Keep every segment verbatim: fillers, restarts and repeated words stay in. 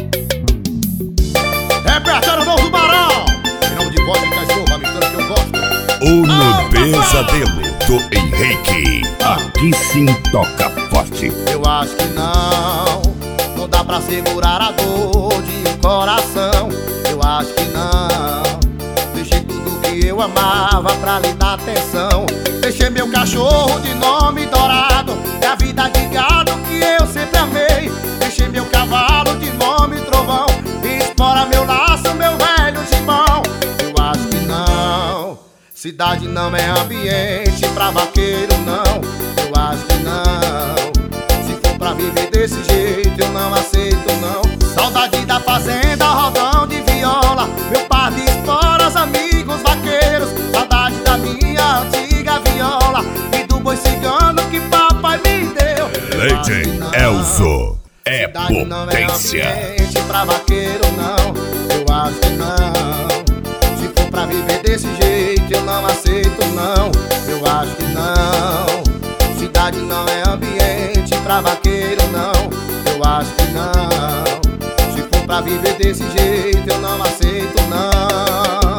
Repertório novo do Barão. Final de voz de cachorro, a mistura que eu gosto. O No Pesadelo do Henrique. Aqui sim toca forte. Eu acho que não, não dá pra segurar a dor de um coração. Eu acho que não, deixei tudo que eu amava pra lhe dar atenção. Deixei meu cachorro de nome Dourado e a vida de gado que eu sempre amei. Deixei meu cavalo de nome Trovão e explora meu laço, meu velho gibão. Eu acho que não, cidade não é ambiente pra vaqueiro não. Eu acho que não, se for pra viver desse jeito eu não aceito não. Saudade da fazenda, rodão de viola, meu par de esporas, amigos vaqueiros. Saudade da minha antiga viola e do boi cigano que papai me deu. Leite Elzo é cidade não é potência. ambiente pra vaqueiro não. Eu acho que não, se for pra viver desse jeito eu não aceito não. Eu acho que não, cidade não é ambiente pra vaqueiro não. Eu acho que não, se for pra viver desse jeito eu não aceito não.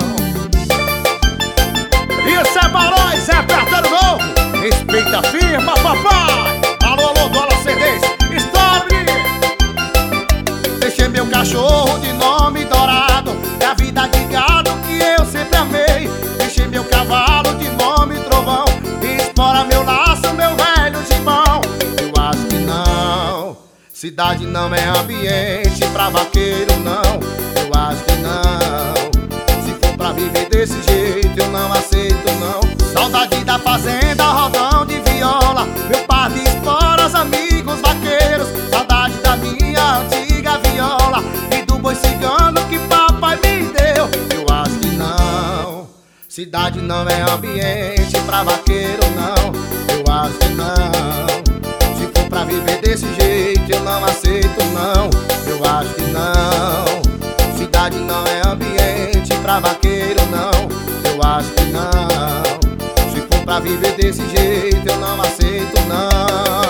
Isso é Barões, é Repertório novo. Respeita a firma, papai. Alô, alô, dólar C Ds, stop. Deixei meu cachorro de nome Dourado e a vida de gado que eu sempre amei. Deixei meu cavalo de nome Trovão e explora meu laço, meu velho gibão. Eu acho que não, cidade não é ambiente pra vaqueiro não. Eu acho que não, se for pra viver desse jeito eu não aceito não. Saudade da fazenda, rodão de viola, meu par de esporas, amigos vaqueiros. Saudade da minha antiga viola e do boi cigano que papai me deu. Eu acho que não, cidade não é ambiente pra vaqueiro não. Eu acho que não, se for pra viver desse jeito eu não aceito não. Eu acho que não, cidade não é ambiente pra vaqueiro não. Eu acho que não, se for pra viver desse jeito eu não aceito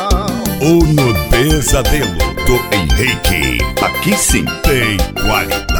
não. O No Pesadelo do Henrique. Aqui sim tem qualidade.